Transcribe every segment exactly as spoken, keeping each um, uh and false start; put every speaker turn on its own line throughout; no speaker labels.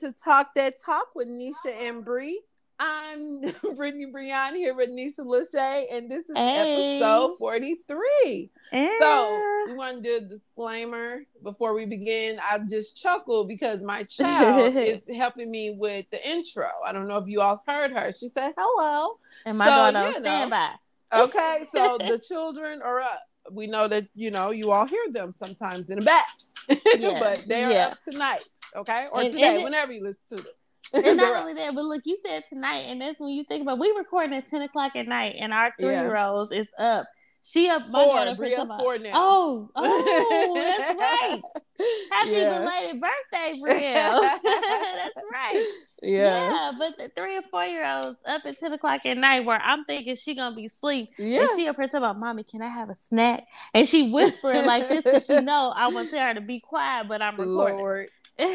to Talk That Talk with Nisha and Bree. I'm Brittany Breon here with Nisha Lachey, and this is
Hey.
episode forty-three.
Yeah.
So we want to do a disclaimer before we begin. I just chuckled because my child is helping me with the intro. I don't know if you all heard her. She said hello.
And my
so,
daughter
you
on standby.
Okay, so the children are up. We know that, you know, you all hear them sometimes in the back. Yeah. But they're yeah. up tonight, okay? Or and, today, and it, whenever you listen to it.
And not only that, but look, you said tonight, and that's when you think about, we recording at ten o'clock at night, and our three-year-olds yeah. is up. She up, my
four,
daughter
Bria's four now.
Oh, oh, that's right. Happy yeah. belated birthday, Bria. That's right.
Yeah.
Yeah, but the three or four-year-olds up at ten o'clock at night where I'm thinking she going to be asleep. Yeah. And she up here talking about, Mommy, can I have a snack? And she whispering like this because she know I want to tell her to be quiet, but I'm recording.
Lord.
so,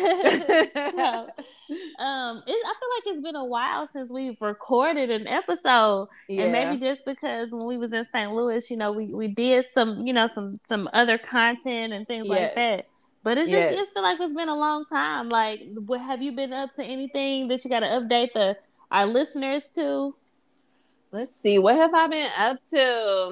um, it, I feel like it's been a while since we've recorded an episode, yeah. and maybe just because when we was in Saint Louis, you know, we, we did some, you know, some some other content and things yes. like that. But it's just, yes. it feel like it's been a long time. Like, what, have you been up to anything that you got to update the our listeners to?
Let's see, what have I been up to?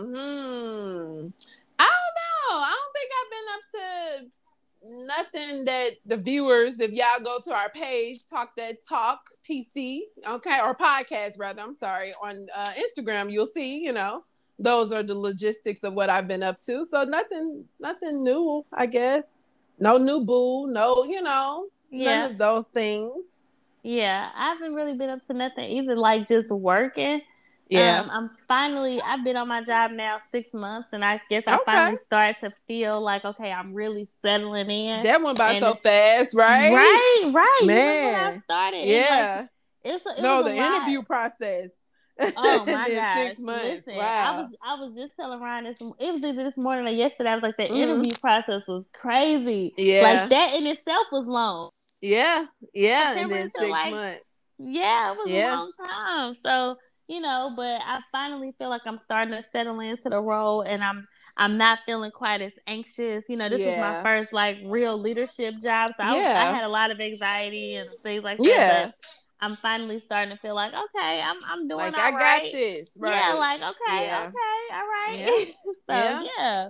Hmm, I don't know. I don't think I've been up to nothing that the viewers, if y'all go to our page, Talk That Talk P C, okay, or podcast rather, I'm sorry, on uh, Instagram, you'll see, you know, those are the logistics of what I've been up to. So nothing, nothing new, I guess. No new boo, no, you know, yeah. none of those things.
Yeah, I haven't really been up to nothing either, like just working.
Yeah.
Um, I'm finally, I've been on my job now six months, and I guess I okay. finally started to feel like, okay, I'm really settling in.
That went by and so fast, right?
Right, right.
Man.
You know when I started.
Yeah.
It's like, it's a, it
no,
was
the
a lot.
interview process.
Oh my gosh!
Six months.
Listen,
wow.
I was I was just telling Ryan this. It was either this morning or yesterday. I was like, the mm-hmm. interview process was crazy.
Yeah,
like that in itself was long.
Yeah, yeah, and then six like, months.
Yeah, it was yeah. a long time. So you know, but I finally feel like I'm starting to settle into the role, and I'm I'm not feeling quite as anxious. You know, this yeah. was my first like real leadership job, so I, yeah. was, I had a lot of anxiety and things like that.
Yeah.
But I'm finally starting to feel like, okay, I'm I'm doing
like
all
I
right.
got this, right?
Yeah, like okay, yeah. okay, all right.
Yeah.
so
yeah.
yeah.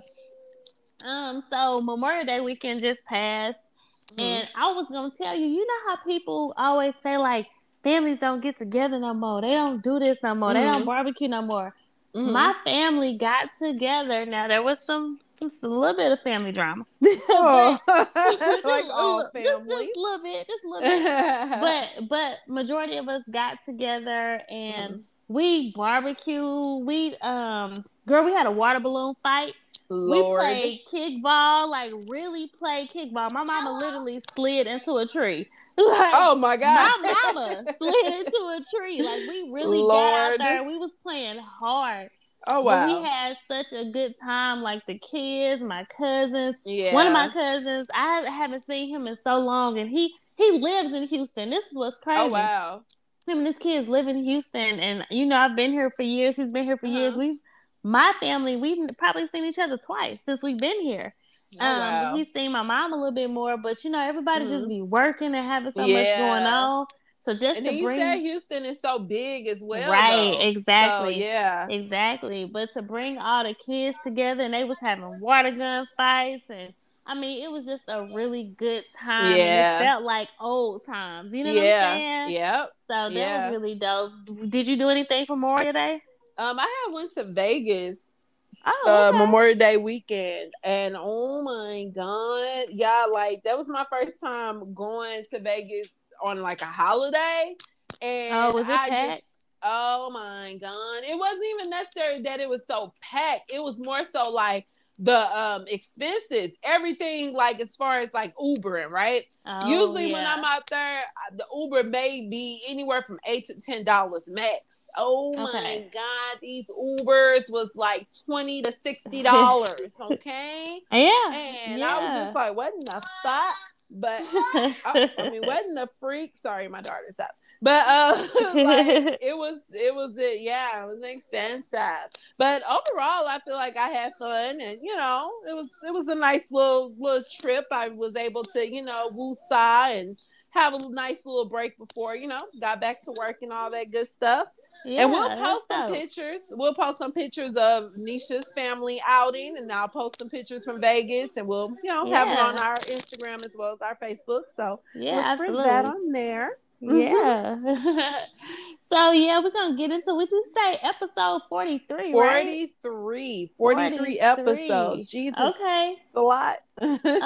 Um. So Memorial Day weekend just passed, mm-hmm. and I was gonna tell you, you know how people always say like families don't get together no more. They don't do this no more. Mm-hmm. They don't barbecue no more. Mm-hmm. My family got together. Now there was some. Just a little bit of family drama.
Oh,
but,
like
just,
all
just,
family.
Just, just a little bit, just a little bit. but but majority of us got together and mm. we barbecue. We um, girl, we had a water balloon fight.
Lord.
We played kickball, like really played kickball. My mama literally slid into a tree. Like,
oh my God.
My mama slid into a tree. Like we really
Lord.
got out there. We was playing hard.
Oh wow!
But we had such a good time, like the kids, my cousins.
Yeah.
One of my cousins, I haven't seen him in so long, and he he lives in Houston. This is what's crazy.
Oh wow!
Him and his kids live in Houston, and you know I've been here for years. He's been here for uh-huh. years. We, my family, we've probably seen each other twice since we've been here.
Oh,
um,
wow.
He's seen my mom a little bit more, but you know everybody
mm-hmm.
just be working and having so
yeah.
much going on. So just
and
to
then
bring,
you said Houston is so big as well,
right?
Though.
Exactly.
So, yeah,
exactly. But to bring all the kids together, and they was having water gun fights, and I mean, it was just a really good time.
Yeah,
and it felt like old times. You know
yeah.
what I'm saying?
Yep.
So that
yeah.
was really dope. Did you do anything for Memorial Day?
Um, I had went to Vegas.
Oh,
uh,
okay.
Memorial Day weekend, and oh my God, yeah, like that was my first time going to Vegas on like a holiday. And
oh, was it
I
packed?
Just, oh my God. It wasn't even necessary that it was so packed. It was more so like the um expenses, everything, like as far as like Ubering, right?
Oh,
Usually
yeah.
when I'm out there, the Uber may be anywhere from eight to ten dollars max. Oh
okay.
my God, these Ubers was like twenty to sixty dollars. Okay.
Yeah.
And
yeah.
I was just like, what in the fuck? But I, I mean, what in the freak? Sorry, my daughter's up. But uh, like, it was, it was it. Yeah, it was expensive. But overall, I feel like I had fun, and you know, it was, it was a nice little little trip. I was able to, you know, woosah and have a nice little break before, you know, got back to work and all that good stuff. Yeah, and we'll post some dope. pictures. We'll post some pictures of Nisha's family outing, and I'll post some pictures from Vegas, and we'll, you know, yeah. have it on our Instagram as well as our Facebook. So
yeah,
look
absolutely.
for that on there.
Yeah. So yeah, we're gonna get into what you say, episode forty-three,
forty-three,
right?
forty-three, forty-three episodes. Jesus,
okay,
it's a lot.
Okay, so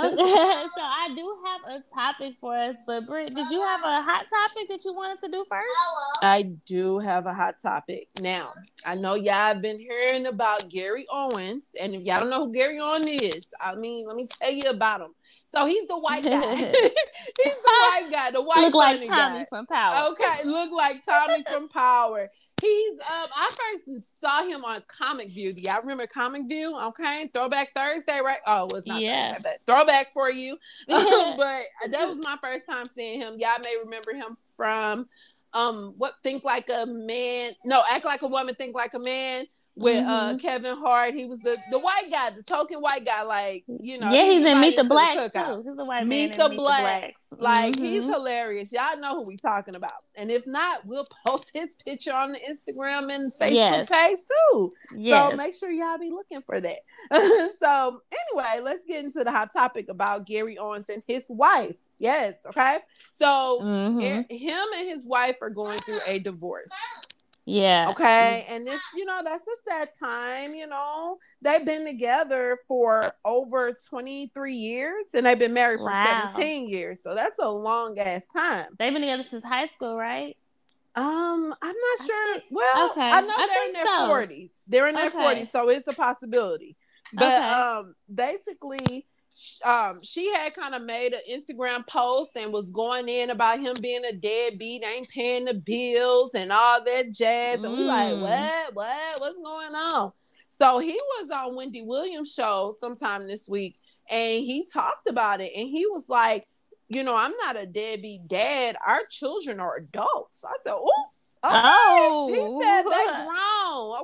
I do have a topic for us, but Britt, did you have a hot topic that you wanted to do first?
I do have a hot topic. Now, I know y'all have been hearing about Gary Owens, and if y'all don't know who Gary Owens is, I mean, let me tell you about him. So he's the white guy. He's the white guy, the white
look like
Tommy
guy. from Power.
Okay, look like Tommy from Power. He's um. I first saw him on Comic View. Do y'all remember Comic View? Okay, Throwback Thursday, right? Oh, it was not yeah. Thursday, but throwback for you. um, but that was my first time seeing him. Y'all may remember him from um. What Think Like a Man? No, Act Like a Woman, Think Like a Man. With mm-hmm. uh Kevin Hart, he was the, the white guy, the token white guy, like, you know.
Yeah, he's in Meet the Blacks too. He's a white
Meet
man.
The Meet Blacks. the Blacks. Like, mm-hmm. he's hilarious. Y'all know who we talking about. And if not, we'll post his picture on the Instagram and Facebook yes. page too. Yes. So make sure y'all be looking for that. So anyway, let's get into the hot topic about Gary Owens and his wife. Yes, okay. So mm-hmm. it, him and his wife are going through a divorce.
Yeah.
Okay. And this, you know, that's a sad time, you know. They've been together for over twenty-three years and they've been married for wow. seventeen years. So that's a long ass time.
They've been together since high school, right?
Um, I'm not sure. Think, well, okay. I know I they're in their so. forties. They're in their okay. forties, so it's a possibility. But okay. um basically Um, she had kind of made an Instagram post and was going in about him being a deadbeat, ain't paying the bills and all that jazz. And mm. we like, what, what, what's going on? So he was on Wendy Williams' show sometime this week, and he talked about it. And he was like, you know, I'm not a deadbeat dad. Our children are adults. I said, oh. Okay. Oh, he said they grown,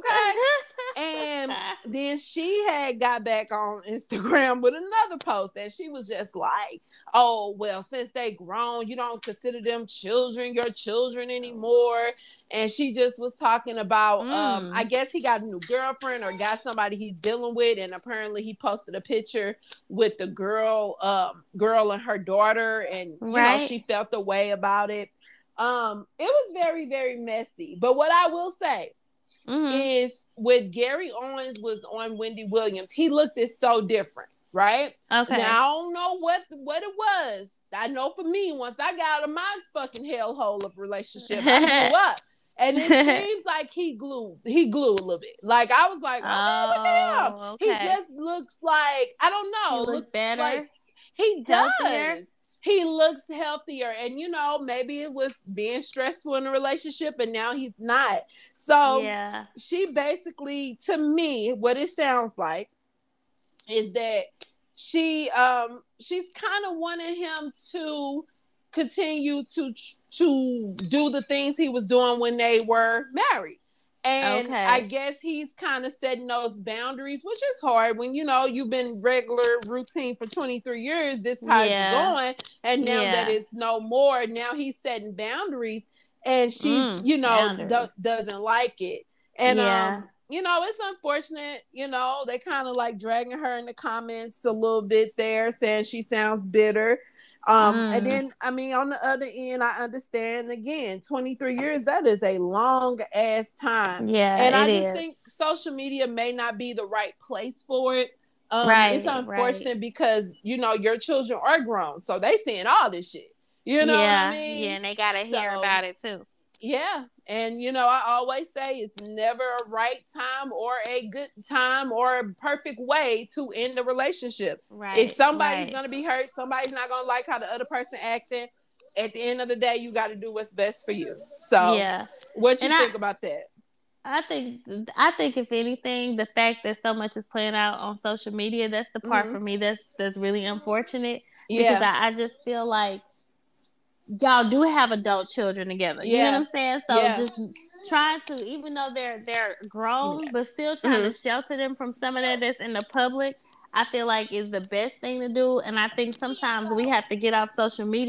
okay. And then she had got back on Instagram with another post, and she was just like, "Oh, well, since they grown, you don't consider them children, your children anymore." And she just was talking about, mm. um, I guess he got a new girlfriend or got somebody he's dealing with, and apparently he posted a picture with the girl, um, girl and her daughter, and you right. know she felt the way about it. Um, it was very, very messy. But what I will say mm-hmm. is with Gary Owens was on Wendy Williams, he looked it so different, right?
Okay.
Now I don't know what what it was. I know for me, once I got out of my fucking hellhole of relationship, I grew up. And it seems like he glued, he glued a little bit. Like I was like, oh, oh okay. He just looks like, I don't know.
He looks better.
Like, he does.
Healthier.
He looks healthier, and you know, maybe it was being stressful in a relationship, and now he's not. So
yeah.
she basically, to me, what it sounds like is that she, um, she's kind of wanting him to continue to to do the things he was doing when they were married. And okay. I guess he's kind of setting those boundaries, which is hard when, you know, you've been regular routine for twenty-three years. This how yeah. it's going. And now yeah. that it's no more, now he's setting boundaries. And she, mm, you know, do- doesn't like it. And, yeah. um, you know, it's unfortunate. You know, they kind of like dragging her in the comments a little bit there, saying she sounds bitter. Um, mm. And then, I mean, on the other end, I understand again, twenty-three years, that is a long ass time.
Yeah.
And I just
is.
think social media may not be the right place for it. Um,
right,
it's unfortunate
right.
because, you know, your children are grown. So they seeing all this shit. You know
yeah,
what I mean?
Yeah, and they got to hear so, about it too.
Yeah. And, you know, I always say it's never a right time or a good time or a perfect way to end a relationship.
Right.
If somebody's
right.
going to be hurt, somebody's not going to like how the other person acting. At the end of the day, you got to do what's best for you. So,
yeah.
what you
and
think
I,
about that?
I think, I think if anything, the fact that so much is playing out on social media, that's the part mm-hmm. for me that's that's really unfortunate.
Yeah.
Because I, I just feel like y'all do have adult children together. You yeah. know what I'm saying? So yeah. just trying to, even though they're they're grown, yeah. but still trying mm-hmm. to shelter them from some of that that's in the public, I feel like is the best thing to do. And I think sometimes we have to get off social media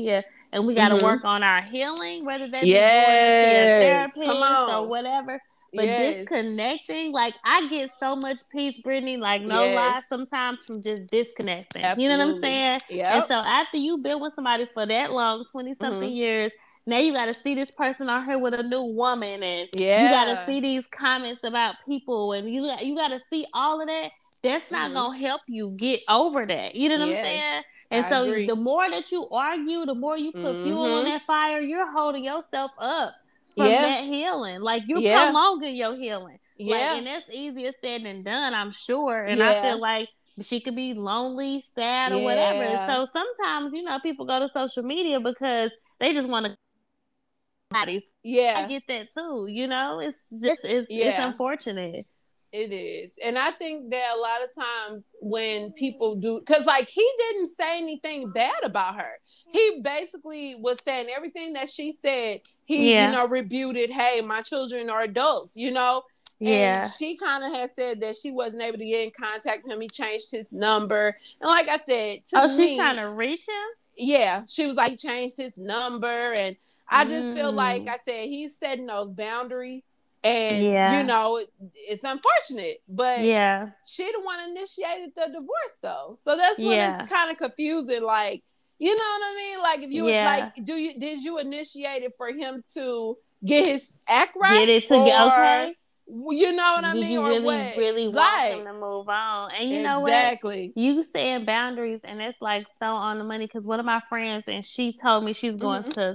and we got to mm-hmm. work on our healing, whether that be
yes.
going to see a therapist or whatever. But yes. disconnecting, like, I get so much peace, Brittany, like, no yes. lie, sometimes from just disconnecting. Absolutely. You know what I'm saying?
Yep.
And so after you've been with somebody for that long, twenty-something mm-hmm. years, now you got to see this person on here with a new woman, and yeah. you got to see these comments about people, and you, you got to see all of that. That's not mm-hmm. going to help you get over that. You know what yes. I'm saying? And I so agree. The more that you argue, the more you put mm-hmm. fuel on that fire, you're holding yourself up from yeah. that healing. Like, you're yeah. prolonging your healing. Yeah. Like, and that's easier said than done, I'm sure. And yeah. I feel like she could be lonely, sad, or yeah. whatever. And so sometimes, you know, people go to social media because they just want to bodies.
Yeah.
I get that too, you know? It's just, it's, yeah. it's unfortunate.
It is. And I think that a lot of times when people do, because like he didn't say anything bad about her. He basically was saying everything that she said. He, yeah. you know, rebutted, hey, my children are adults, you know?
Yeah.
And she kind of had said that she wasn't able to get in contact with him. He changed his number. And like I said, to
oh,
me,
she's trying to reach him?
Yeah. She was like, he changed his number. And I just mm. feel like I said, he's setting those boundaries. And, yeah. you know, it, it's unfortunate, but
yeah.
she the one initiated the divorce, though. So that's when yeah. it's kind of confusing. Like, you know what I mean? Like, if you, yeah. like, do you, did you initiate it for him to get his act right?
Get it to get, okay.
You know what I
did
mean?
Did you
or
really,
what?
really
like,
want him to move on? And you know
exactly.
what? You saying boundaries, and it's like so on the money, because one of my friends, and she told me she's going mm-hmm. to,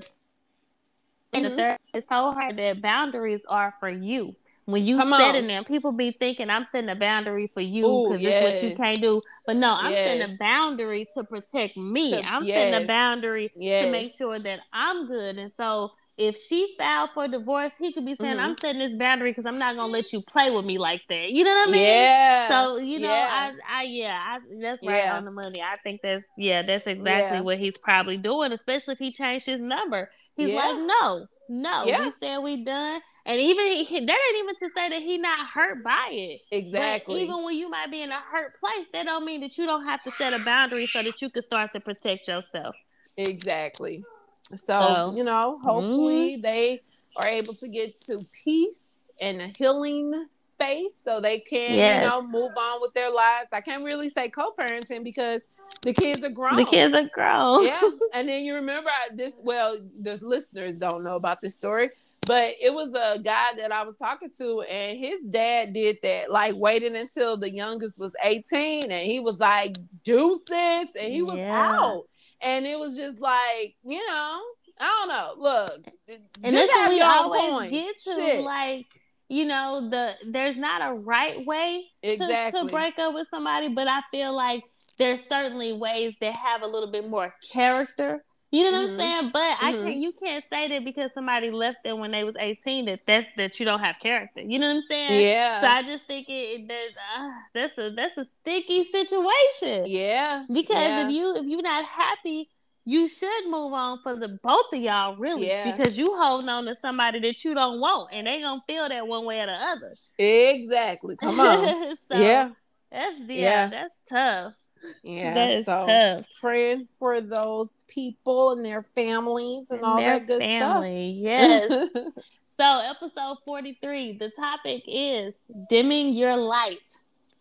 and mm-hmm. the therapist told her that boundaries are for you. When you
Come
setting
on.
them, people be thinking I'm setting a boundary for you because yes. it's what you can't do. But no, I'm yes. setting a boundary to protect me. To, I'm yes. setting a boundary yes. to make sure that I'm good. And so if she filed for divorce, he could be saying, mm-hmm. I'm setting this boundary because I'm not going to let you play with me like that. You know what I mean?
Yeah.
So, you know,
yeah.
I, I, yeah, I, that's right yeah. on the money. I think that's, yeah, that's exactly yeah. what he's probably doing, especially if he changed his number. He's yeah. like, no, no, yeah. we said we done. And even, he, that ain't even to say that he not hurt by it.
Exactly.
But even when you might be in a hurt place, that don't mean that you don't have to set a boundary so that you can start to protect yourself.
Exactly. So, so you know, hopefully mm-hmm. they are able to get to peace and a healing space so they can, yes. you know, move on with their lives. I can't really say co-parenting because the kids are grown.
The kids are grown.
Yeah. And then you remember this, well, the listeners don't know about this story, but it was a guy that I was talking to, and his dad did that, like waited until the youngest was eighteen, and he was like, deuces, and he was yeah. out. And it was just like, you know, I don't know. Look,
and that's what we always point. get to, Shit. like, you know, the there's not a right way
exactly.
to, to break up with somebody, but I feel like there's certainly ways that have a little bit more character. You know what mm-hmm. I'm saying? But mm-hmm. I can't. You can't say that because somebody left them when they was eighteen that that's, that you don't have character. You know what I'm saying?
Yeah.
So I just think it, it there's uh, that's a that's a sticky situation.
Yeah.
Because
yeah.
if you if you're not happy, you should move on for the both of y'all, really.
Yeah.
Because you holding on to somebody that you don't want, and they gonna feel that one way or the other.
Exactly. Come on.
so
yeah.
That's yeah, yeah. That's tough.
Yeah,
that is
so
tough.
Praying for those people and their families and, and all that good
family.
stuff.
Yes. So, episode forty-three, the topic is dimming your light.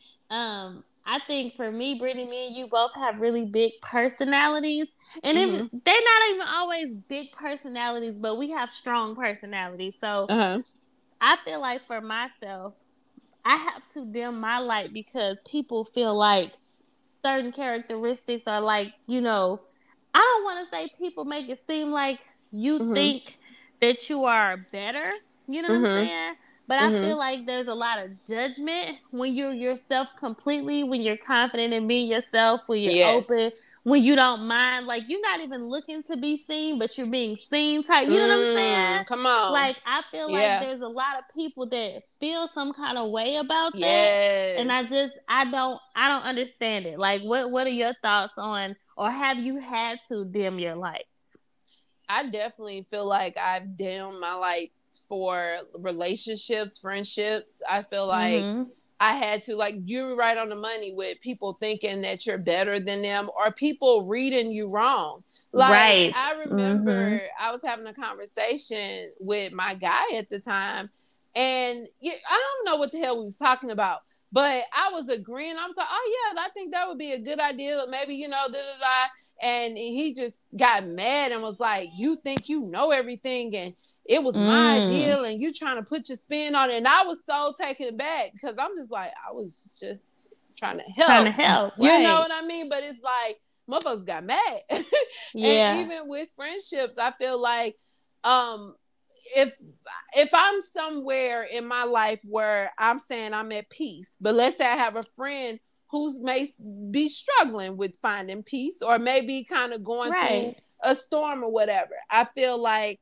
Um, I think for me, Brittany, me and you both have really big personalities, and mm-hmm. it, they're not even always big personalities, but we have strong personalities. So,
uh-huh.
I feel like for myself, I have to dim my light because people feel like certain characteristics are like, you know, I don't want to say people make it seem like you mm-hmm. think that you are better. You know mm-hmm. what I'm saying? But mm-hmm. I feel like there's a lot of judgment when you're yourself completely, when you're confident in being yourself, when you're yes. open, when you don't mind. Like, you're not even looking to be seen, but you're being seen type. You know mm, what I'm saying?
Come on.
Like, I feel yeah. like there's a lot of people that feel some kind of way about
yes.
that. And I just, I don't, I don't understand it. Like, what, what are your thoughts on, or have you had to dim your light?
I definitely feel like I've dimmed my light for relationships, friendships. I feel like mm-hmm. I had to, like, you're right on the money with people thinking that you're better than them or people reading you wrong. Like, right. I remember mm-hmm. I was having a conversation with my guy at the time, and yeah, I don't know what the hell we was talking about, but I was agreeing. I was like, oh, yeah, I think that would be a good idea. Maybe, you know, da da da. And he just got mad and was like, you think you know everything, and it was mm. my ideal, and you trying to put your spin on it. And I was so taken aback because I'm just like, I was just trying to help.
Trying to help.
You
right.
know what I mean? But it's like, motherfuckers got mad. Yeah. And even with friendships, I feel like um, if if I'm somewhere in my life where I'm saying I'm at peace, but let's say I have a friend who's may be struggling with finding peace or maybe kind of going right. through a storm or whatever, I feel like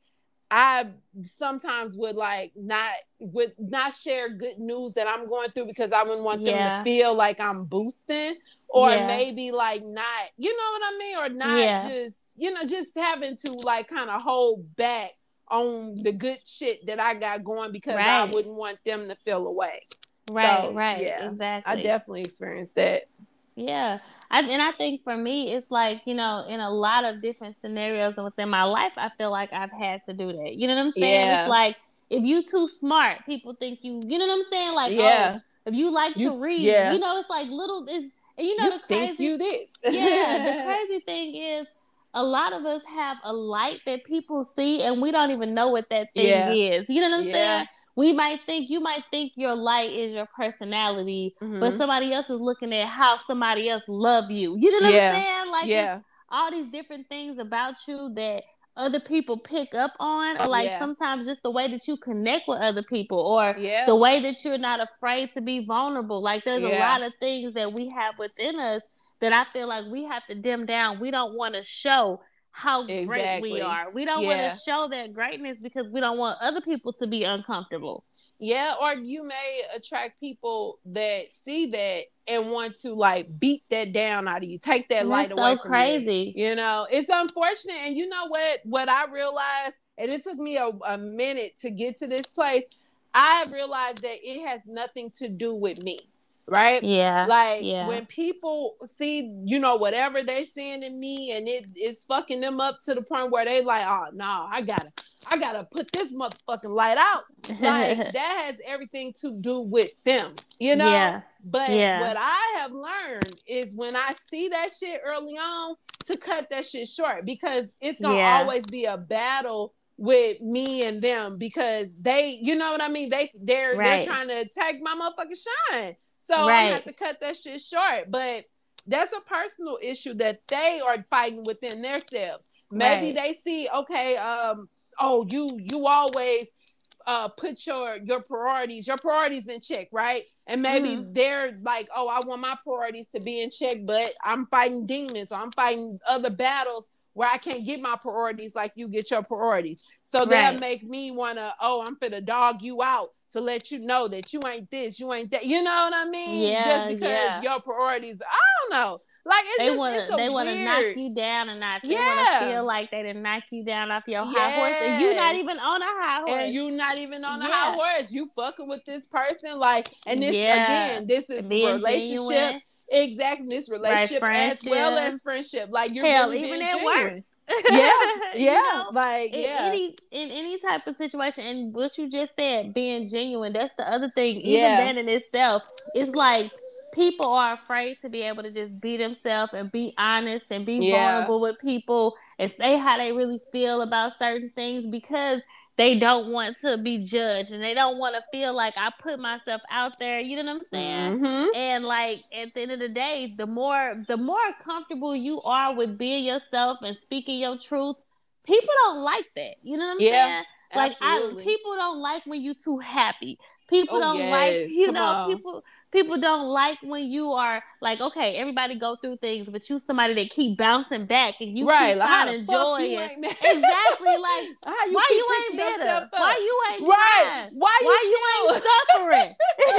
I sometimes would like not would not share good news that I'm going through because I wouldn't want yeah. them to feel like I'm boosting or yeah. maybe like not, you know what I mean? Or not yeah. just, you know, just having to like kind of hold back on the good shit that I got going because right. I wouldn't want them to feel away.
Right, so,
right.
Yeah, exactly.
I definitely experienced that.
Yeah. I, and I think for me, it's like, you know, in a lot of different scenarios within my life, I feel like I've had to do that. You know what I'm saying? Yeah. It's like, if you too smart, people think you, you know what I'm saying? Like, yeah. oh, if you like you, to read, yeah. you know, it's like little, it's, and you know,
you
the crazy,
think you this.
Yeah, the crazy thing is, a lot of us have a light that people see and we don't even know what that thing yeah. is. You know what I'm yeah. saying? We might think, you might think your light is your personality, mm-hmm. but somebody else is looking at how somebody else love you. You know what yeah. I'm saying? Like yeah. all these different things about you that other people pick up on, or like yeah. sometimes just the way that you connect with other people, or yeah. the way that you're not afraid to be vulnerable. Like there's yeah. a lot of things that we have within us that I feel like we have to dim down. We don't want to show how exactly. great we are. We don't yeah. want to show that greatness because we don't want other people to be uncomfortable.
Yeah, or you may attract people that see that and want to like beat that down out of you, take that light
so
away from
crazy.
you. You know, it's unfortunate. And you know what? What I realized, and it took me a, a minute to get to this place, I realized that it has nothing to do with me. Right?
Yeah.
Like
yeah.
when people see, you know, whatever they're seeing in me and it is fucking them up to the point where they like, oh no, I gotta, I gotta put this motherfucking light out. Like that has everything to do with them, you know?
Yeah.
But
yeah.
what I have learned is when I see that shit early on to cut that shit short because it's gonna yeah. always be a battle with me and them because they, you know what I mean? They, they're, right. they're trying to take my motherfucking shine. So right. I have to cut that shit short. But that's a personal issue that they are fighting within themselves. Maybe right. they see, okay, um, oh, you you always uh, put your your priorities, your priorities in check, right? And maybe mm-hmm. they're like, oh, I want my priorities to be in check, but I'm fighting demons or I'm fighting other battles where I can't get my priorities like you get your priorities. So right. that make me want to, oh, I'm finna dog you out to let you know that you ain't this, you ain't that. You know what I mean?
Yeah,
just because
yeah.
your priorities, I don't know. Like it's
they
just,
wanna,
it's
they
want
to knock you down a notch. They
yeah.
want to feel like they didn't knock you down off your yes. high horse, and you not even on a high horse.
And you not even on a yeah. high horse. You fucking with this person, like, and this
yeah.
again, this is
being
relationship.
Genuine.
Exactly, this relationship
right,
as well as friendship. Like you're
Hell,
really
even
being
at
genuine.
work.
yeah, yeah,
you know,
like
in
yeah.
any in any type of situation, and what you just said, being genuine. That's the other thing. Even
yeah.
that in itself, it's like people are afraid to be able to just be themselves and be honest and be
yeah.
vulnerable with people and say how they really feel about certain things because they don't want to be judged and they don't want to feel like I put myself out there. You know what I'm saying?
Mm-hmm.
And like at the end of the day, the more the more comfortable you are with being yourself and speaking your truth, people don't like that. You know what I'm
yeah,
saying? Like
absolutely.
I, people don't like when you too happy. People
oh,
don't
yes.
like, you
Come
know,
on.
people people don't like when you are like, okay, everybody go through things, but you somebody that keep bouncing back and you
right.
keep
like,
finding joy. And, exactly. Like,
how you
why you ain't bitter? Why you ain't right? Trying? Why you, why you ain't suffering?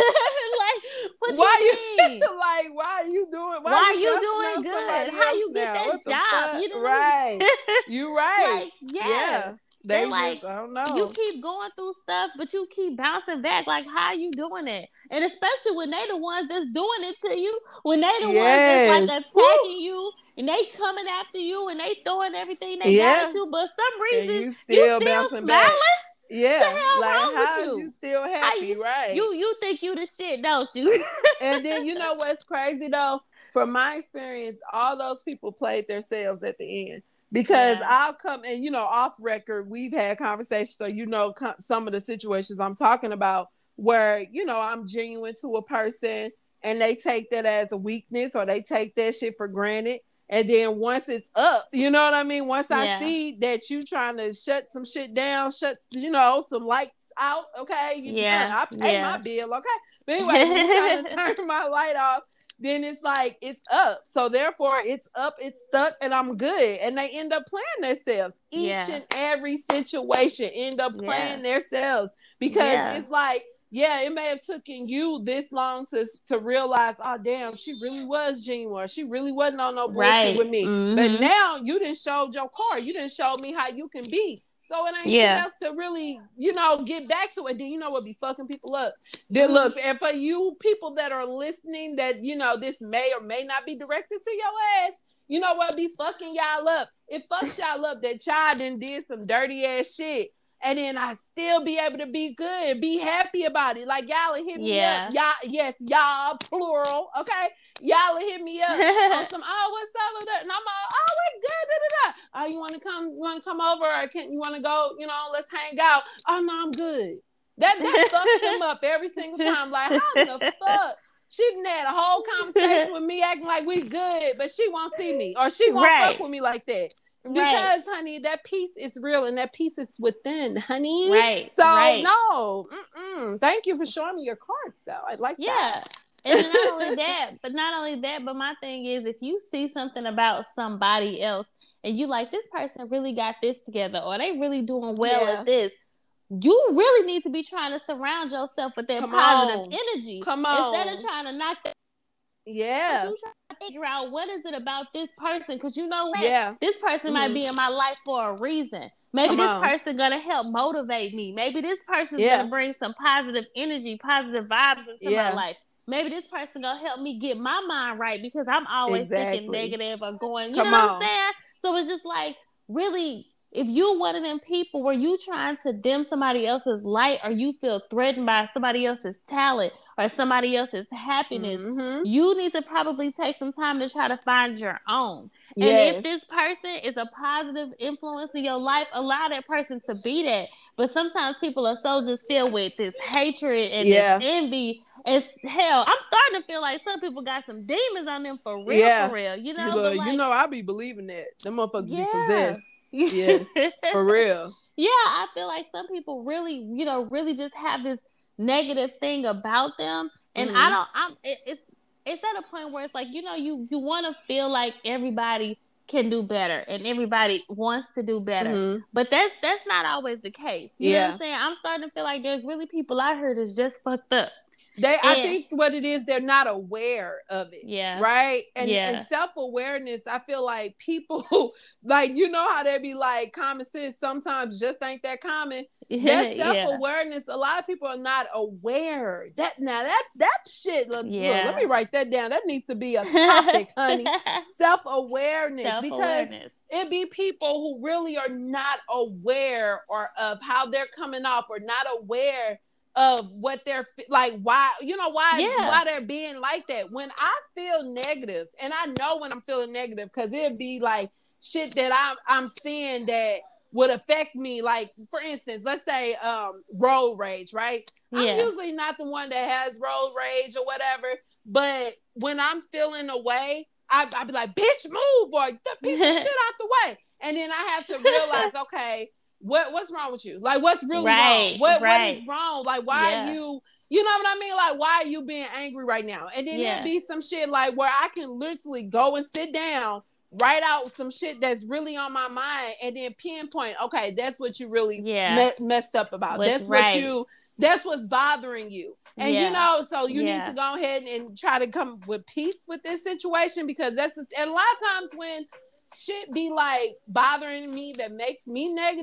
Like, what
why
you
you
mean?
Like, why are you doing? Why,
why
you,
you doing good? How you get
now?
that job? You know
right. You right.
Like, yeah.
yeah. They
like,
just, I don't know.
You keep going through stuff, but you keep bouncing back. Like, how are you doing it? And especially when they the ones that's doing it to you, when they the yes. ones that's like attacking Woo. you, and they coming after you, and they throwing everything they yeah. got at you, but some reason and you still, you still bouncing smiling. Back.
Yeah,
what the hell
like
wrong
how
with you?
you still happy,
you,
right?
You you think you the shit, don't you?
And then you know what's crazy though? From my experience, all those people played themselves at the end. Because yeah. I'll come and, you know, off record, we've had conversations. So, you know, co- some of the situations I'm talking about where, you know, I'm genuine to a person and they take that as a weakness or they take that shit for granted. And then once it's up, you know what I mean? Once yeah. I see that you trying to shut some shit down, shut, you know, some lights out. Okay. You,
yeah.
I pay yeah. my bill. Okay. But anyway, when you're trying to turn my light off, then it's like, it's up. So therefore, it's up, it's stuck, and I'm good. And they end up playing themselves. Each yeah. and every situation end up playing yeah. themselves. Because yeah. it's like, yeah, it may have taken you this long to, to realize, oh, damn, she really was genuine. She really wasn't on no bullshit right. with me. Mm-hmm. But now you done showed your card. You done showed me how you can be. So it ain't yeah. shit else to really, you know, get back to it. Then you know what be fucking people up. Then mm-hmm. look, and for you people that are listening that, you know, this may or may not be directed to your ass, you know what be fucking y'all up? It fucks y'all up that y'all done did some dirty ass shit. And then I still be able to be good, be happy about it. Like y'all hit me yeah. up. Y'all, yes, y'all, plural, okay? Y'all hit me up on some, oh, what's up with that? And I'm all, oh, it's good, da, da, da. Oh, you want to come, you want to come over or can you want to go, you know, let's hang out. Oh, no, I'm good. That, that fucks them up every single time. Like, how the fuck? She done had a whole conversation with me acting like we good, but she won't see me or she won't right. fuck with me like that. Because, right. honey, that peace is real and that peace is within, honey.
Right.
So,
right.
no. Mm-mm. Thank you for showing me your cards, though. I like
yeah.
that.
And not only that, but not only that, but my thing is if you see something about somebody else and you like, this person really got this together or they really doing well yeah. at this, you really need to be trying to surround yourself with that Come positive on. energy.
Come on.
Instead of trying to knock that.
Yeah.
You try to figure out what is it about this person, because you know what?
Yeah.
This person mm-hmm. might be in my life for a reason. Maybe Come this on. person gonna help motivate me. Maybe this person's yeah. gonna bring some positive energy, positive vibes into yeah. my life. Maybe this person gonna help me get my mind right because I'm always exactly. thinking negative or going, you Come know on. what I'm saying? So it's just like, really, if you're one of them people where you trying to dim somebody else's light or you feel threatened by somebody else's talent or somebody else's happiness, mm-hmm. you need to probably take some time to try to find your own. Yes. And if this person is a positive influence in your life, allow that person to be that. But sometimes people are so just filled with this hatred and yeah. this envy. It's hell. I'm starting to feel like some people got some demons on them for real, yeah. for real. You know,
but,
but like,
you know, I be believing that. Them motherfuckers yeah. be possessed. Yes, for real.
Yeah, I feel like some people really, you know, really just have this negative thing about them, and mm-hmm. I don't. I'm. It, it's it's at a point where it's like, you know, you you want to feel like everybody can do better and everybody wants to do better, mm-hmm. but that's that's not always the case. You yeah. know what I'm saying? I'm starting to feel like there's really people out here that's just fucked up.
They, and, I think what it is, they're not aware of it.
Yeah.
Right? And,
yeah.
and self-awareness, I feel like people, like, you know how they be like, common sense sometimes just ain't that common. That self-awareness, yeah. a lot of people are not aware. That Now, that that shit, look, yeah. look, let me write that down. That needs to be a topic, honey. Self-awareness.
Self-awareness.
Because it be people who really are not aware or of how they're coming off or not aware of what they're like, why, you know, why, yeah. why they're being like that. When I feel negative, and I know when I'm feeling negative, because it'd be like shit that I'm, I'm seeing that would affect me. Like, for instance, let's say um, road rage, right? Yeah. I'm usually not the one that has road rage or whatever, but when I'm feeling away, I, I'd be like, bitch, move, or get piece of shit out the way. And then I have to realize, okay, What what's wrong with you? Like, what's really
right,
wrong? What
right.
what is wrong? Like, why yeah. are you, you know what I mean? Like, why are you being angry right now? And then yeah. there'd be some shit like where I can literally go and sit down, write out some shit that's really on my mind, and then pinpoint, okay, that's what you really yeah. me- messed up about. What's that's right. what you, that's what's bothering you. And yeah. you know, so you yeah. need to go ahead and try to come with peace with this situation, because that's, and a lot of times when shit be like bothering me that makes me negative,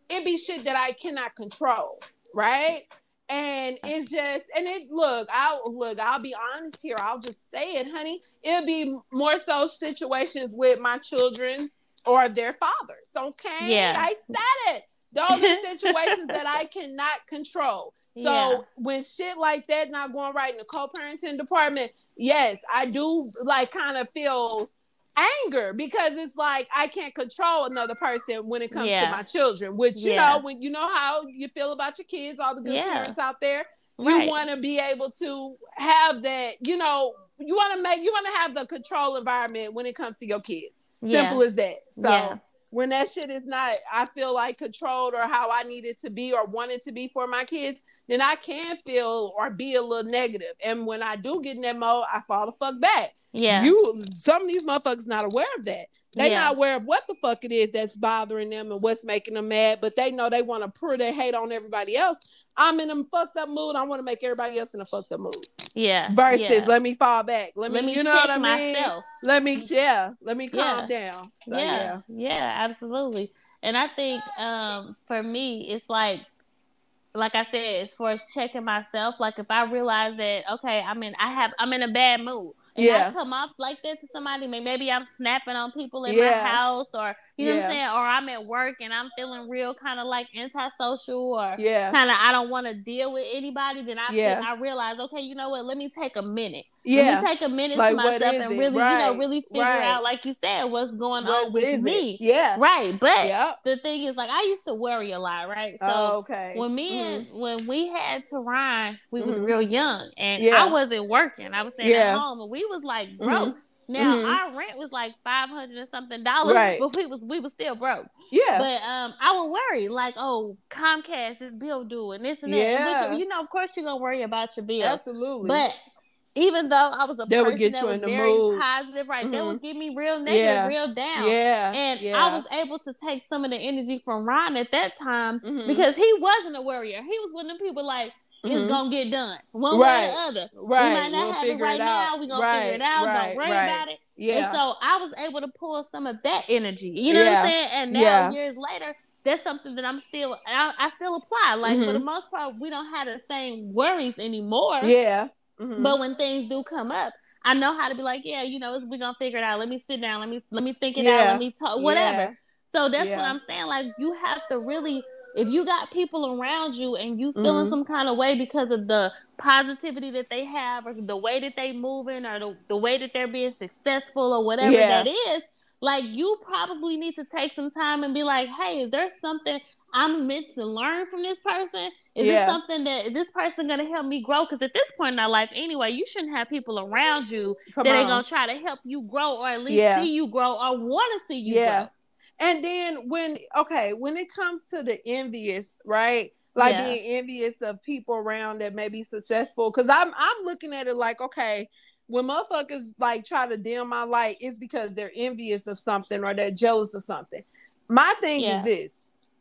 it be shit that I cannot control, right? And it's just, and it, look, I'll, look, I'll be honest here. I'll just say it, honey. It'll be more so situations with my children or their fathers, okay?
Yeah.
I said it. Those are situations that I cannot control. So yeah. when shit like that not going right in the co-parenting department, yes, I do like kind of feel anger because it's like I can't control another person when it comes yeah. to my children, which you yeah. know, when you know how you feel about your kids, all the good yeah. parents out there, you right. want to be able to have that, you know, you want to make, you want to have the control environment when it comes to your kids. Yeah. Simple as that. So yeah. when that shit is not, I feel like controlled or how I need it to be or want it to be for my kids, then I can feel or be a little negative. And when I do get in that mode, I fall the fuck back. Yeah. You, some of these motherfuckers not aware of that. They yeah. not aware of what the fuck it is that's bothering them and what's making them mad, but they know they want to pour their hate on everybody else. I'm in a fucked up mood. I want to make everybody else in a fucked up mood. Yeah. Versus yeah. let me fall back. Let me, let me you know what I mean? Myself. Let me, yeah. Let me calm yeah. down. So,
yeah. yeah. Yeah, absolutely. And I think um, for me, it's like, like I said, as far as checking myself, like if I realize that, okay, I'm in, I have, I'm in a bad mood. And yeah. I come off like that to somebody, maybe I'm snapping on people in yeah. my house or, you know yeah. what I'm saying? Or I'm at work and I'm feeling real kind of like antisocial or yeah. kind of I don't want to deal with anybody. Then I yeah. feel, I realize, okay, you know what? Let me take a minute. Yeah. Let me take a minute like, to myself and really, right. you know, really figure right. out, like you said, what's going what on with me. It? Yeah. Right. But yep. the thing is, like, I used to worry a lot, right? So oh, okay. when me mm-hmm. and, when we had Teron, we mm-hmm. was real young and yeah. I wasn't working. I was staying yeah. at home and we was like broke. Mm-hmm. Now mm-hmm. our rent was like five hundred and something dollars, right. but we was we was still broke. Yeah. But um, I would worry like, oh, Comcast, this bill due and this and that. Yeah. Which, you know, of course you're gonna worry about your bill. Absolutely. But even though I was a they person that was very mood. positive, right? Mm-hmm. They would get me real negative, yeah. real down. Yeah. And yeah. I was able to take some of the energy from Ron at that time mm-hmm. because he wasn't a worrier. He was one of them people like, it's mm-hmm. gonna get done one right. way or the other. Right. We might not we'll have it right it now. We're gonna right. figure it out. Right. Don't worry right. about it. Yeah. And so I was able to pull some of that energy. You know yeah. what I'm saying? And now yeah. years later, that's something that I'm still I, I still apply. Like mm-hmm. for the most part, we don't have the same worries anymore. Yeah. Mm-hmm. But when things do come up, I know how to be like, yeah, you know, we're gonna figure it out. Let me sit down. Let me let me think it yeah. out. Let me talk. Whatever. Yeah. So that's yeah. what I'm saying. Like, you have to really, if you got people around you and you feeling mm-hmm. some kind of way because of the positivity that they have or the way that they moving or the, the way that they're being successful or whatever yeah. that is, like, you probably need to take some time and be like, hey, is there something I'm meant to learn from this person? Is yeah. it something that is this person going to help me grow? Because at this point in our life, anyway, you shouldn't have people around you Come that on. are going to try to help you grow or at least yeah. see you grow or want to see you yeah. grow.
And then when, okay, when it comes to the envious, right? Like yeah. being envious of people around that may be successful. Cause I'm, I'm looking at it like, okay, when motherfuckers like try to dim my light, it's because they're envious of something or they're jealous of something. My thing yeah. is this.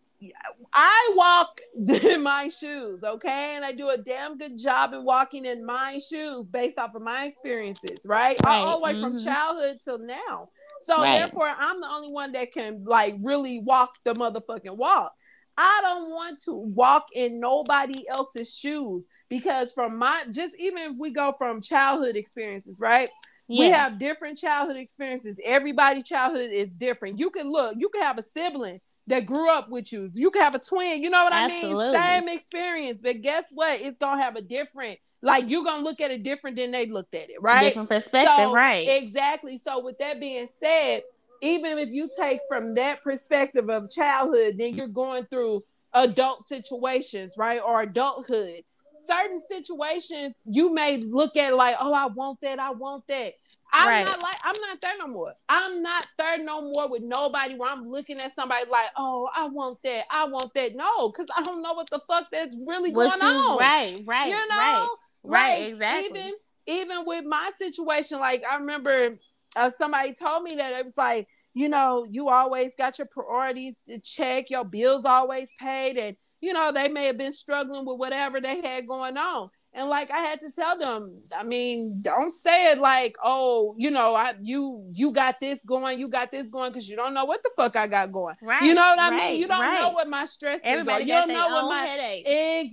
I walk in my shoes, okay? And I do a damn good job in walking in my shoes based off of my experiences, right? right. All the way mm-hmm. from childhood till now. So right. therefore, I'm the only one that can like really walk the motherfucking walk. I don't want to walk in nobody else's shoes because from my, just even if we go from childhood experiences, right? Yeah. We have different childhood experiences. Everybody's childhood is different. You can look, you can have a sibling that grew up with you. You can have a twin. You know what Absolutely. I mean? Same experience, but guess what? It's going to have a different, like you're going to look at it different than they looked at it, right?
Different perspective,
so,
right.
Exactly. So with that being said, even if you take from that perspective of childhood, then you're going through adult situations, right? Or adulthood. Certain situations you may look at like, oh, I want that. I want that. I'm right. not like, I'm not there no more. I'm not there no more with nobody where I'm looking at somebody like, oh, I want that. I want that. No, because I don't know what the fuck that's really what going you, on.
Right, right, you know? Right, right,
like,
exactly.
Even, even with my situation, like I remember uh, somebody told me that it was like, you know, you always got your priorities to check, your bills always paid. And, you know, they may have been struggling with whatever they had going on. And like I had to tell them, I mean, don't say it like, oh, you know, I you you got this going, you got this going, because you don't know what the fuck I got going.
Right.
You know what I
right,
mean? You don't
right.
know what my stress
Everybody
is. Or
got
you don't
their
know what
own
my
headache.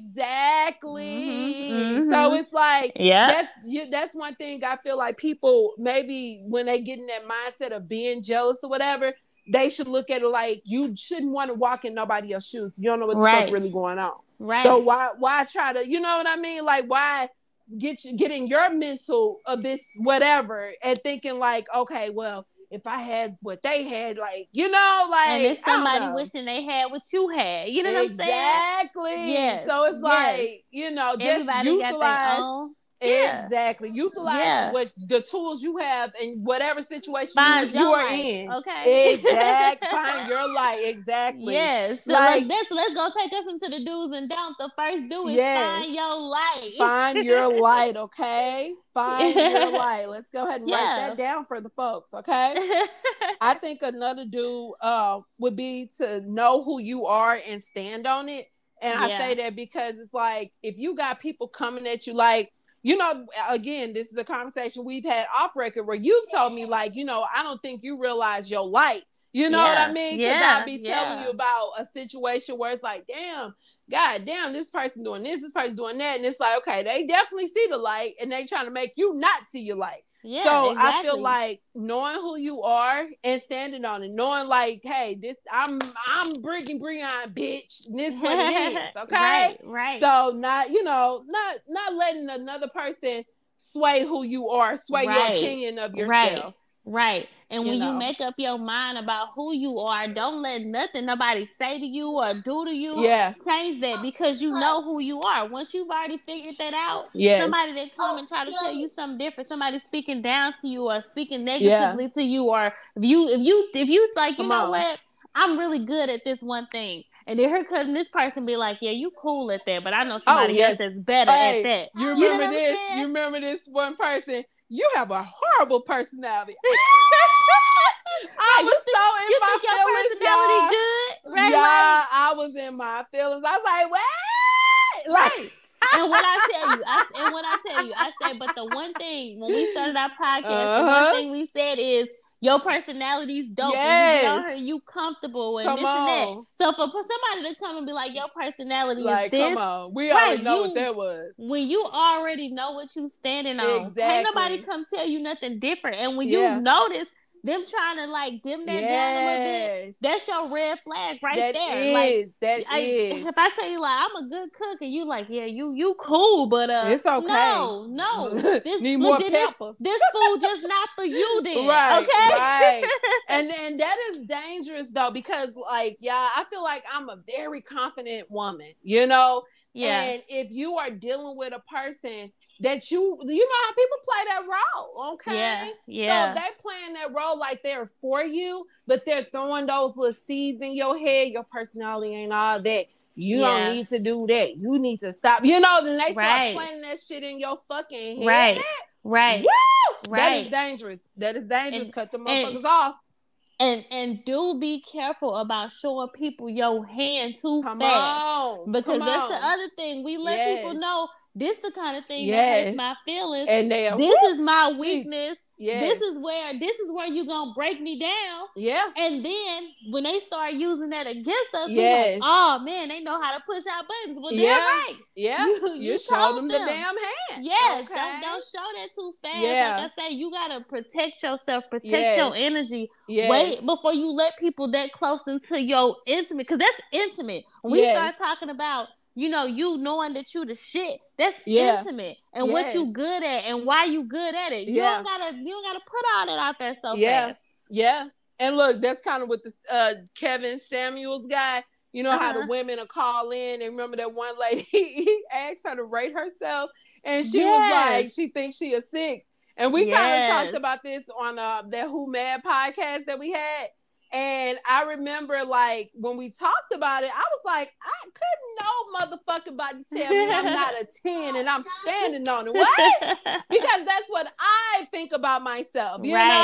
exactly.
Mm-hmm,
so it's like
yeah.
that's you, that's one thing I feel like people maybe when they get in that mindset of being jealous or whatever, they should look at it like you shouldn't want to walk in nobody else's shoes. You don't know what the
Right.
fuck really going on.
Right.
So why why try to, you know what I mean? Like why get you getting your mental of this whatever and thinking like, okay, well, if I had what they had, like, you know, like,
and it's somebody wishing they had what you had. You know
exactly.
what I'm saying?
Exactly.
Yes.
So it's
yes.
like, you know, just
everybody
utilize.
got their own. Yeah.
Exactly. Utilize
yeah.
what the tools you have in whatever situation
Find
you,
your
you are
light.
in.
Okay.
Exactly. Find your light. Exactly.
Yes. So
like,
look, this, let's go take us into the do's and don'ts. The first do is
yes.
find your light.
Find your light, okay? Find your light. Let's go ahead and
yeah.
write that down for the folks, okay? I think another do uh, would be to know who you are and stand on it. And yeah. I say that because it's like, if you got people coming at you like, you know, again, this is a conversation we've had off record where you've told me like, you know, I don't think you realize your light. You know yeah. what I mean? Because
yeah.
I'll be telling
yeah.
you about a situation where it's like, damn, God damn, this person doing this, this person doing that. And it's like, okay, they definitely see the light and they trying to make you not see your light.
Yeah,
so
exactly.
I feel like knowing who you are and standing on it, knowing like, hey, this I'm I'm Brigham Breon, bitch. And this is what it is, okay?
right, right.
So not, you know, not not letting another person sway who you are, sway
right.
your opinion of yourself.
Right, right. And when you, know. you make up your mind about who you are, don't let nothing nobody say to you or do to you
yeah.
change that, because you know who you are. Once you've already figured that out,
yes.
somebody that come and try to tell you something different, somebody speaking down to you or speaking negatively yeah. to you, or if you if you if you like, you
come
know
on.
what, I'm really good at this one thing. And then here comes this person be like, yeah, you cool at that, but I know somebody oh, yes. else is better hey, at that.
You remember you know this? You remember this one person? You have a horrible personality. I was
think,
so in
you
my
think
feelings,
your personality
y'all.
good? Right,
yeah,
right.
I was in my feelings. I was like, what?
Like, and what I tell you, I, and what I tell you, I said, but the one thing, when we started our podcast, uh-huh. the one thing we said is, your personality's dope.
Yes.
And you get on her, you comfortable and
come
this
on.
and that. So for, for somebody to come and be like, your personality
like,
is this.
Come on. We already right, know you, what that was.
When you already know what you standing on,
exactly.
Can't nobody come tell you nothing different. And when
yeah.
you notice them trying to like dim that
yes.
down a little bit, that's your red flag right
that
there.
Is,
like
that
I,
is.
If I tell you like I'm a good cook and you like, yeah, you you cool, but uh
it's okay.
No, no. This
need
look,
more
this,
pepper.
This food just not for you then.
Right.
Okay.
Right. and and that is dangerous though, because like, yeah, I feel like I'm a very confident woman, you know?
Yeah.
And if you are dealing with a person that you, you know how people play that role, okay?
Yeah, yeah.
So they playing that role like they're for you, but they're throwing those little seeds in your head. Your personality ain't all that. You
yeah.
don't need to do that. You need to stop. You know, then they start
right.
playing that shit in your fucking head.
Right, right.
Woo!
Right.
That is dangerous. That is dangerous.
And,
Cut the motherfuckers
and,
off.
And and do be careful about showing people your hand too
Come
fast.
On.
Because
Come
that's
on.
the other thing. We let
yes.
people know this the kind of thing
yes.
that hurts my feelings.
And they are,
this
whoo,
is my weakness.
Yes.
This is where this is where you're gonna break me down.
Yeah.
And then when they start using that against us,
yes.
we like, oh man, they know how to push our buttons. Well,
yeah.
they're right.
Yeah.
You, you,
you showed them, them the damn hand.
Yes.
Okay.
Don't don't show that too fast.
Yeah.
Like I said, you gotta protect yourself, protect
yes.
your energy.
Yes.
Wait before you let people that close into your intimate, because that's intimate. When we
yes.
start talking about, you know, you knowing that you the shit, that's
yeah.
intimate. And
yes.
what you good at and why you good at it. You
yeah.
don't gotta you don't gotta put all that out there so
yeah.
fast.
Yeah. And look, that's kind of what the uh, Kevin Samuels guy, you know, uh-huh. how the women will call in. And remember that one lady, he asked her to rate herself. And she yes. was like, she thinks she a six. And we yes. kind of talked about this on uh, that Who Mad podcast that we had. And I remember, like, when we talked about it, I was like, I couldn't no motherfucking body tell me I'm not a ten and I'm standing on it. What? Because that's what I think about myself, you
right.
know?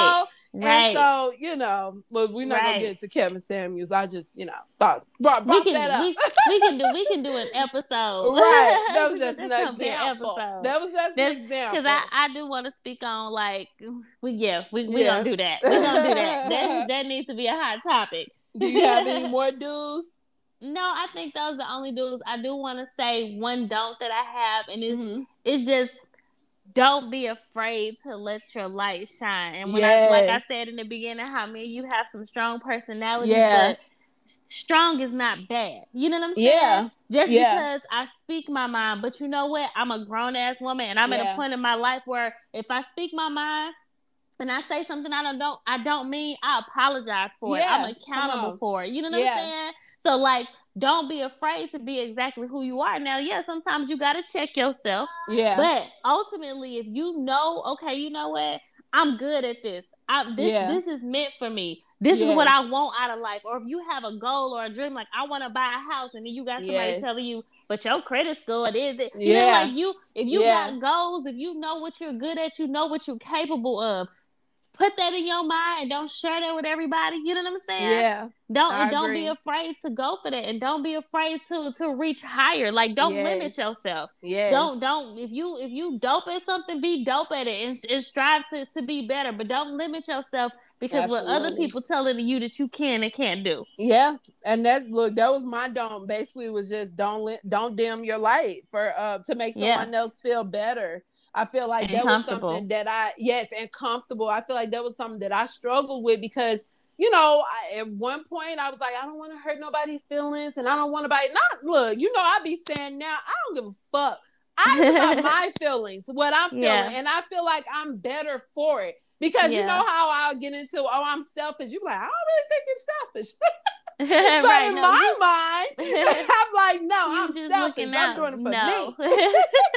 Right.
And so, you know, look, we're not right. gonna get into Kevin Samuels. I just, you know, thought brought, brought
we can,
that up.
We, we can do we can do an episode.
Right. That was just an example. That was just That's, an example.
Because I, I do want to speak on like we yeah, we we yeah. gonna do that. We're gonna do that. that. That needs to be a hot topic.
Do you have any more dues?
No, I think those are the only dues. I do want to say one don't that I have, and it's mm-hmm. it's just don't be afraid to let your light shine. And when yes. I, like I said in the beginning, how many you have some strong personalities, yeah. but strong is not bad. You know what I'm saying?
Yeah.
Just
yeah.
because I speak my mind, but you know what? I'm a grown ass woman, and I'm yeah. at a point in my life where if I speak my mind and I say something I don't, don't I don't mean, I apologize for yeah. it. I'm accountable for it. You know what yeah. I'm saying? So like, don't be afraid to be exactly who you are. Now, yeah, sometimes you got to check yourself.
Yeah.
But ultimately, if you know, okay, you know what? I'm good at this. I, this yeah. this is meant for me. This yes. is what I want out of life. Or if you have a goal or a dream, like I want to buy a house, and then you got somebody yes. telling you, but your credit score, it is it. You yeah. know, like you, if you yeah. got goals, if you know what you're good at, you know what you're capable of. Put that in your mind and don't share that with everybody. You know what I'm saying?
Yeah.
Don't and don't agree. be afraid to go for that, and don't be afraid to to reach higher. Like don't yes. limit yourself.
Yeah.
Don't don't if you if you dope at something, be dope at it and, and strive to, to be better. But don't limit yourself because Absolutely. what other people telling you that you can and can't do.
Yeah, and that look that was my don't. Basically, was just don't li- don't dim your light for uh to make someone yeah. else feel better. I feel like that was something that I, yes, and comfortable. I feel like that was something that I struggled with because, you know, I, at one point I was like, I don't want to hurt nobody's feelings and I don't want to buy, not, look, you know, I be saying now, I don't give a fuck. I about my feelings, what I'm feeling. Yeah. And I feel like I'm better for it because yeah. you know how I'll get into, oh, I'm selfish. You're like, I don't really think you're selfish. But right, in no, my you, mind, I'm like, no, I'm just selfish. I'm doing it for no. me.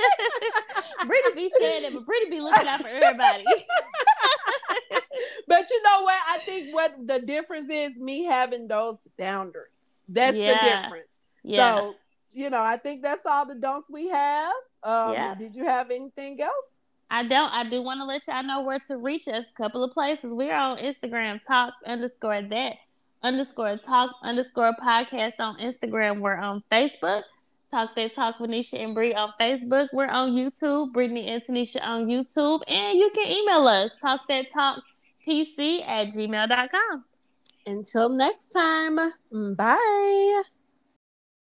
Brittany be saying it, but Brittany be looking out for everybody.
But you know what? I think what the difference is me having those boundaries. That's yeah. the difference. Yeah. So, you know, I think that's all the don'ts we have. Um, yeah. Did you have anything else?
I don't. I do want to let y'all know where to reach us. A couple of places. We're on Instagram, talk underscore that. underscore talk underscore podcast on Instagram. We're on Facebook. Talk That Talk with Nisha and Bree on Facebook. We're on YouTube. Brittany and Tanisha on YouTube. And you can email us. Talk That Talk P C at gmail dot com.
Until next time. Bye.